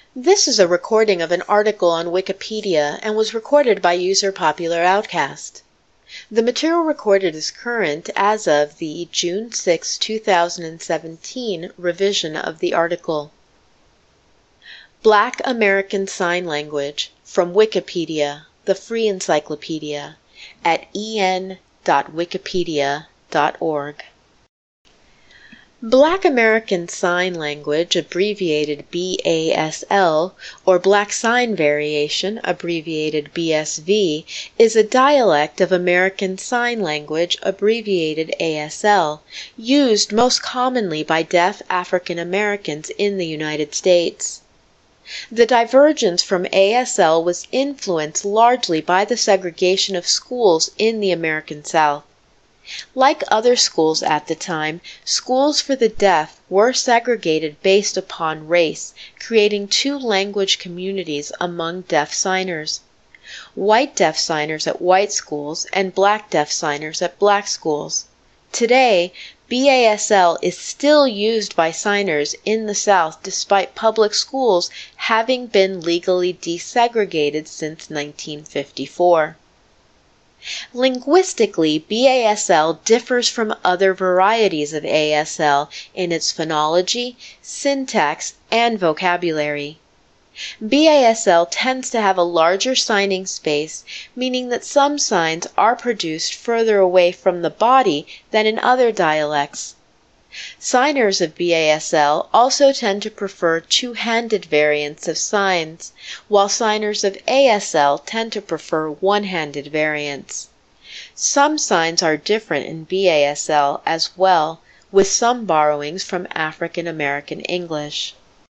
This is a recording of an article on Wikipedia and was recorded by user Popular Outcast. The material recorded is current as of the June 6, 2017 revision of the article. Black American Sign Language from Wikipedia, the free encyclopedia, at en.wikipedia.org. Black American Sign Language, abbreviated BASL, or Black Sign Variation, abbreviated BSV, is a dialect of American Sign Language, abbreviated ASL, used most commonly by deaf African Americans in the United States. The divergence from ASL was influenced largely by the segregation of schools in the American South. Like other schools at the time, schools for the deaf were segregated based upon race, creating two language communities among deaf signers: white deaf signers at white schools and black deaf signers at black schools. Today, BASL is still used by signers in the South despite public schools having been legally desegregated since 1954. Linguistically, BASL differs from other varieties of ASL in its phonology, syntax, and vocabulary. BASL tends to have a larger signing space, meaning that some signs are produced further away from the body than in other dialects. Signers of BASL also tend to prefer two-handed variants of signs, while signers of ASL tend to prefer one-handed variants. Some signs are different in BASL as well, with some borrowings from African American English.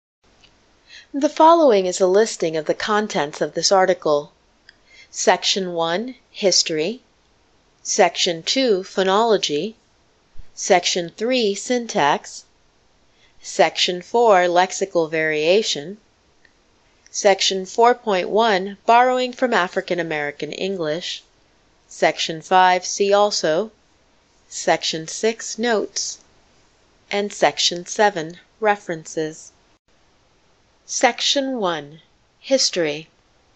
The following is a listing of the contents of this article. Section 1, History. Section 2, Phonology. Section 3, Syntax. Section 4, Lexical Variation. Section 4.1, Borrowing from African American English. Section 5, See Also. Section 6, Notes. And Section 7, References. Section 1, History.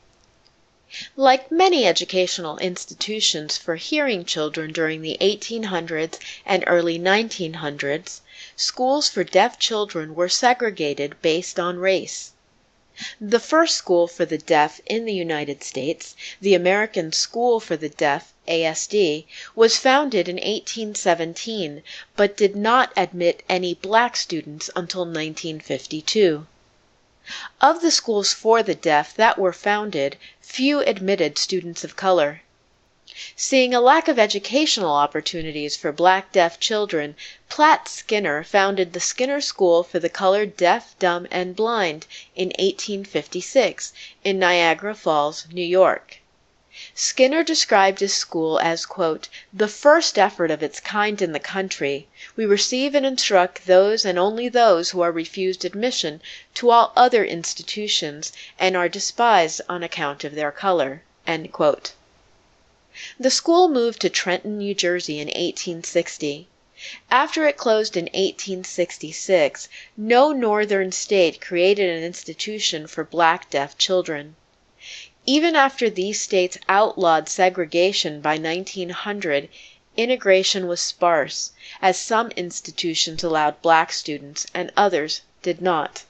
Like many educational institutions for hearing children during the 1800s and early 1900s, schools for deaf children were segregated based on race. The first school for the deaf in the United States, the American School for the Deaf, ASD, was founded in 1817, but did not admit any black students until 1952. Of the schools for the deaf that were founded, few admitted students of color. Seeing a lack of educational opportunities for black deaf children, Platt Skinner founded the Skinner School for the Colored Deaf, Dumb, and Blind in 1856 in Niagara Falls, New York. Skinner described his school as, quote, "the first effort of its kind in the country. We receive and instruct those and only those who are refused admission to all other institutions and are despised on account of their color." End quote. The school moved to Trenton, New Jersey in 1860. After it closed in 1866, no northern state created an institution for black deaf children. Even after these states outlawed segregation by 1900, integration was sparse, as some institutions allowed black students and others did not.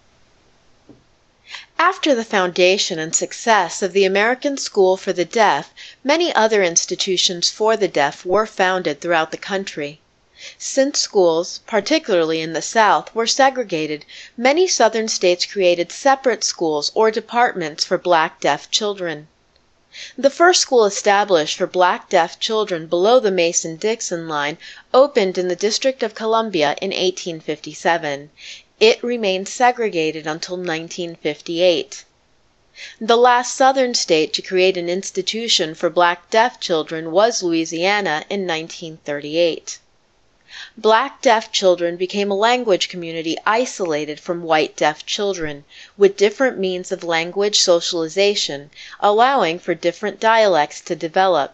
After the foundation and success of the American School for the Deaf, many other institutions for the deaf were founded throughout the country. Since schools, particularly in the South, were segregated, many Southern states created separate schools or departments for black deaf children. The first school established for black deaf children below the Mason-Dixon line opened in the District of Columbia in 1857. It remained segregated until 1958. The last Southern state to create an institution for black deaf children was Louisiana in 1938. Black deaf children became a language community isolated from white deaf children, with different means of language socialization, allowing for different dialects to develop.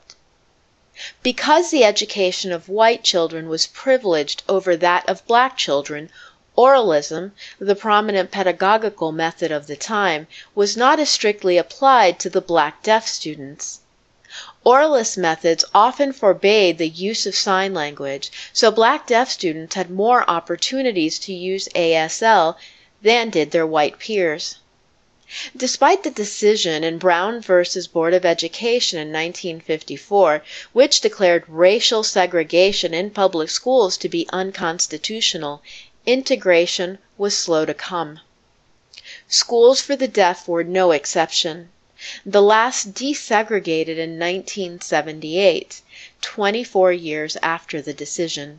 Because the education of white children was privileged over that of black children, Oralism, the prominent pedagogical method of the time, was not as strictly applied to the black deaf students. Oralist methods often forbade the use of sign language, so black deaf students had more opportunities to use ASL than did their white peers. Despite the decision in Brown v. Board of Education in 1954, which declared racial segregation in public schools to be unconstitutional, integration was slow to come. Schools for the deaf were no exception. The last desegregated in 1978, 24 years after the decision.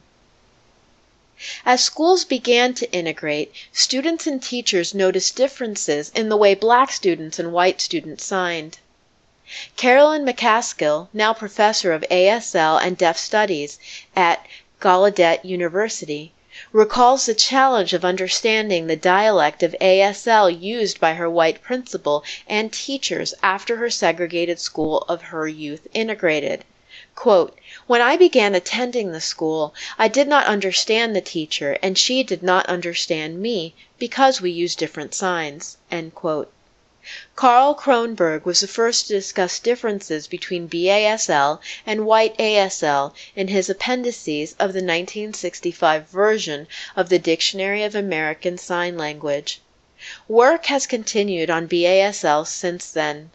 As schools began to integrate, students and teachers noticed differences in the way black students and white students signed. Carolyn McCaskill, now professor of ASL and Deaf Studies at Gallaudet University, recalls the challenge of understanding the dialect of ASL used by her white principal and teachers after her segregated school of her youth integrated. Quote, "When I began attending the school, I did not understand the teacher, and she did not understand me because we used different signs." End quote. Carl Kronberg was the first to discuss differences between BASL and white ASL in his appendices of the 1965 version of the Dictionary of American Sign Language. Work has continued on BASL since then.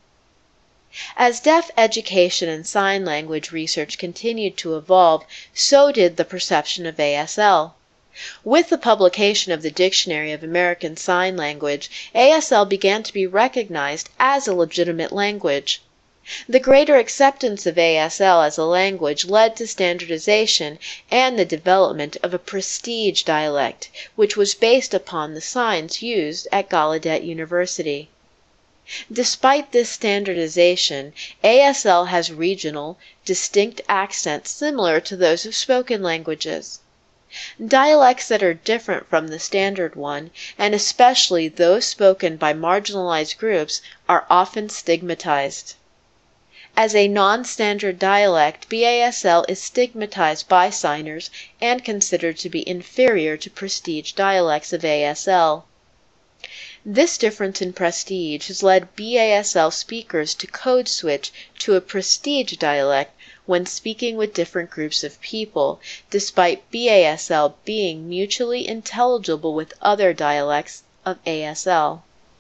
As deaf education and sign language research continued to evolve, so did the perception of ASL. With the publication of the Dictionary of American Sign Language, ASL began to be recognized as a legitimate language. The greater acceptance of ASL as a language led to standardization and the development of a prestige dialect, which was based upon the signs used at Gallaudet University. Despite this standardization, ASL has regional, distinct accents similar to those of spoken languages. Dialects that are different from the standard one, and especially those spoken by marginalized groups, are often stigmatized. As a non-standard dialect, BASL is stigmatized by signers and considered to be inferior to prestige dialects of ASL. This difference in prestige has led BASL speakers to code switch to a prestige dialect when speaking with different groups of people, despite BASL being mutually intelligible with other dialects of ASL.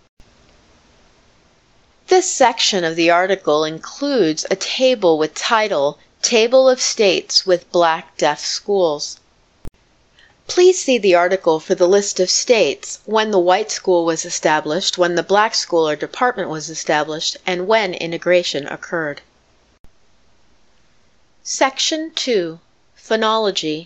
This section of the article includes a table with title, Table of States with Black Deaf Schools. Please see the article for the list of states, when the white school was established, when the black school or department was established, and when integration occurred. Section 2. Phonology.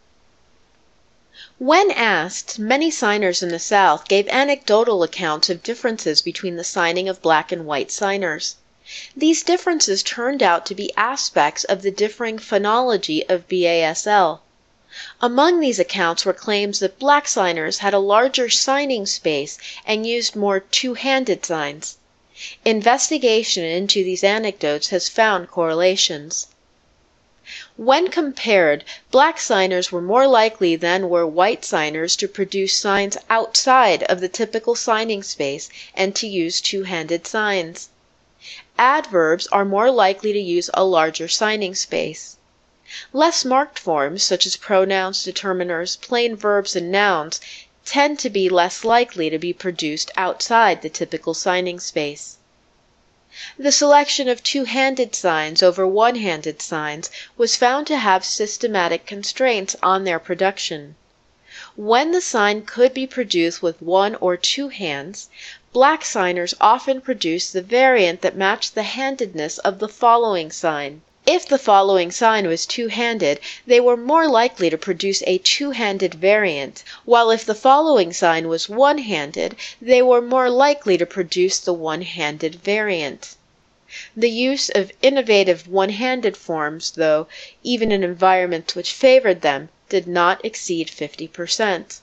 When asked, many signers in the South gave anecdotal accounts of differences between the signing of black and white signers. These differences turned out to be aspects of the differing phonology of BASL. Among these accounts were claims that black signers had a larger signing space and used more two-handed signs. Investigation into these anecdotes has found correlations. When compared, black signers were more likely than were white signers to produce signs outside of the typical signing space and to use two-handed signs. Adverbs are more likely to use a larger signing space. Less marked forms, such as pronouns, determiners, plain verbs, and nouns, tend to be less likely to be produced outside the typical signing space. The selection of two-handed signs over one-handed signs was found to have systematic constraints on their production. When the sign could be produced with one or two hands, black signers often produced the variant that matched the handedness of the following sign. If the following sign was two-handed, they were more likely to produce a two-handed variant, while if the following sign was one-handed, they were more likely to produce the one-handed variant. The use of innovative one-handed forms, though, even in environments which favored them, did not exceed 50%.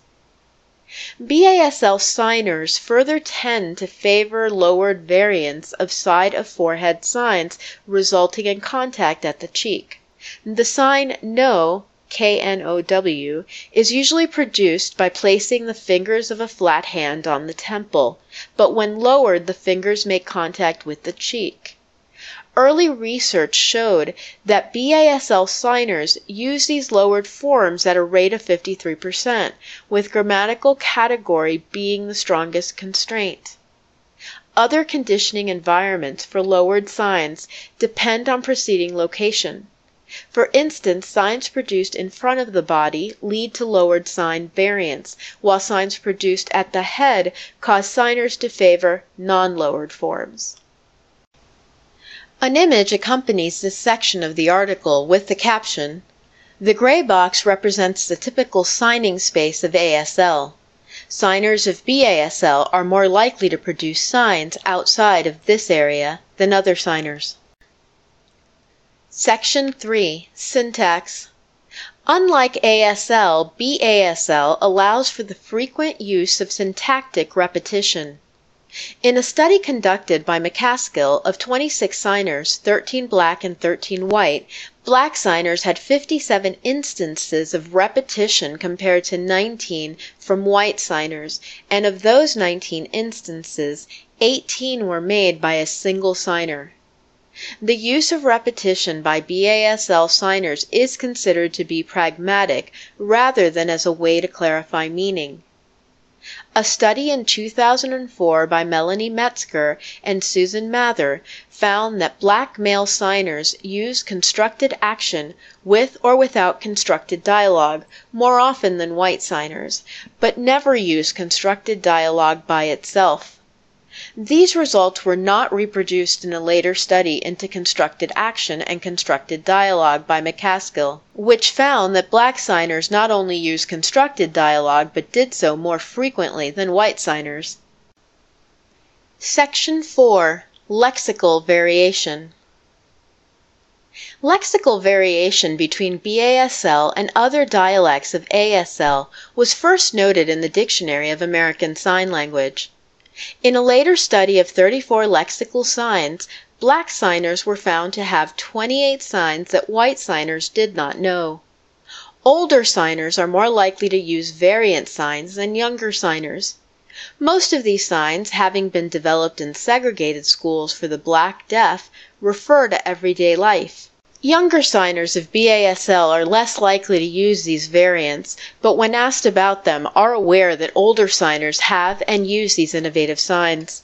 BASL signers further tend to favor lowered variants of side of forehead signs resulting in contact at the cheek. The sign no KNOW, is usually produced by placing the fingers of a flat hand on the temple, but when lowered the fingers make contact with the cheek. Early research showed that BASL signers use these lowered forms at a rate of 53%, with grammatical category being the strongest constraint. Other conditioning environments for lowered signs depend on preceding location. For instance, signs produced in front of the body lead to lowered sign variants, while signs produced at the head cause signers to favor non-lowered forms. An image accompanies this section of the article with the caption, "The gray box represents the typical signing space of ASL. Signers of BASL are more likely to produce signs outside of this area than other signers." Section 3. Syntax. Unlike ASL, BASL allows for the frequent use of syntactic repetition. In a study conducted by McCaskill of 26 signers, 13 black and 13 white, black signers had 57 instances of repetition compared to 19 from white signers, and of those 19 instances, 18 were made by a single signer. The use of repetition by BASL signers is considered to be pragmatic rather than as a way to clarify meaning. A study in 2004 by Melanie Metzger and Susan Mather found that black male signers use constructed action with or without constructed dialogue more often than white signers, but never use constructed dialogue by itself. These results were not reproduced in a later study into constructed action and constructed dialogue by McCaskill, which found that black signers not only used constructed dialogue but did so more frequently than white signers. Section 4. Lexical variation. Lexical variation between BASL and other dialects of ASL was first noted in the Dictionary of American Sign Language. In a later study of 34 lexical signs, black signers were found to have 28 signs that white signers did not know. Older signers are more likely to use variant signs than younger signers. Most of these signs, having been developed in segregated schools for the black deaf, refer to everyday life. Younger signers of BASL are less likely to use these variants, but when asked about them are aware that older signers have and use these innovative signs.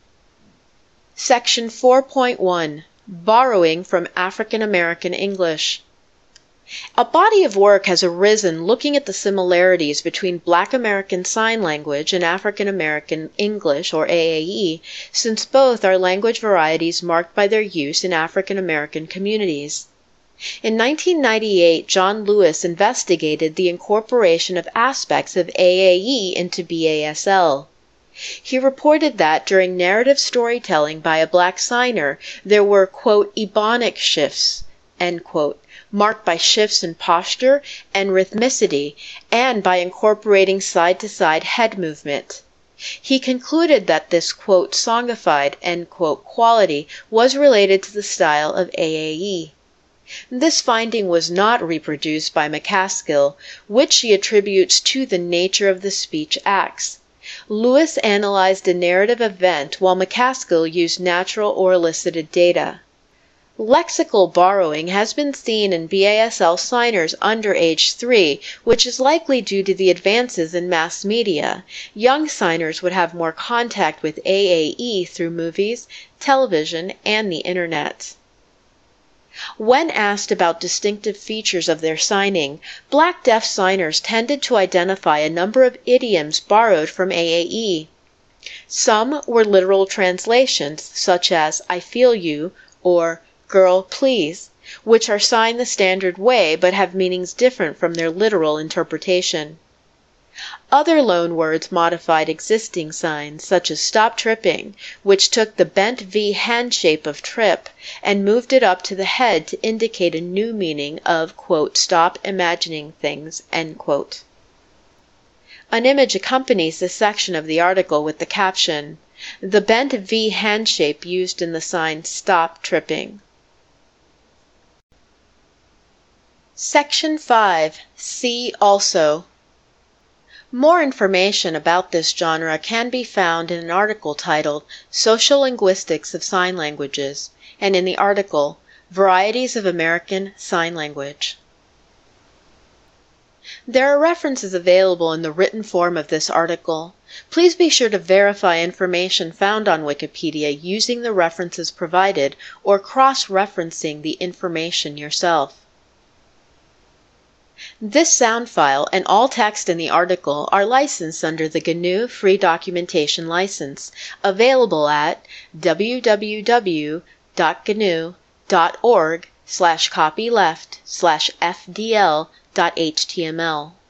Section 4.1. Borrowing from African American English. A body of work has arisen looking at the similarities between Black American Sign Language and African American English, or AAE, since both are language varieties marked by their use in African American communities. In 1998, John Lewis investigated the incorporation of aspects of AAE into BASL. He reported that during narrative storytelling by a black signer, there were, quote, ebonic shifts, end quote, marked by shifts in posture and rhythmicity, and by incorporating side-to-side head movement. He concluded that this, quote, songified, end quote, quality was related to the style of AAE. This finding was not reproduced by McCaskill, which he attributes to the nature of the speech acts. Lewis analyzed a narrative event while McCaskill used natural or elicited data. Lexical borrowing has been seen in BASL signers under age 3, which is likely due to the advances in mass media. Young signers would have more contact with AAE through movies, television, and the internet. When asked about distinctive features of their signing, black deaf signers tended to identify a number of idioms borrowed from AAE. Some were literal translations, such as "I feel you" or "girl, please," which are signed the standard way but have meanings different from their literal interpretation. Other loan words modified existing signs, such as "stop tripping," which took the bent V hand shape of trip and moved it up to the head to indicate a new meaning of, quote, "stop imagining things," end quote. An image accompanies this section of the article with the caption, "The bent V hand shape used in the sign 'stop tripping.'" Section 5. See also. More information about this genre can be found in an article titled Social Linguistics of Sign Languages, and in the article Varieties of American Sign Language. There are references available in the written form of this article. Please be sure to verify information found on Wikipedia using the references provided or cross-referencing the information yourself. This sound file and all text in the article are licensed under the GNU Free Documentation License, available at www.gnu.org/copyleft/fdl.html.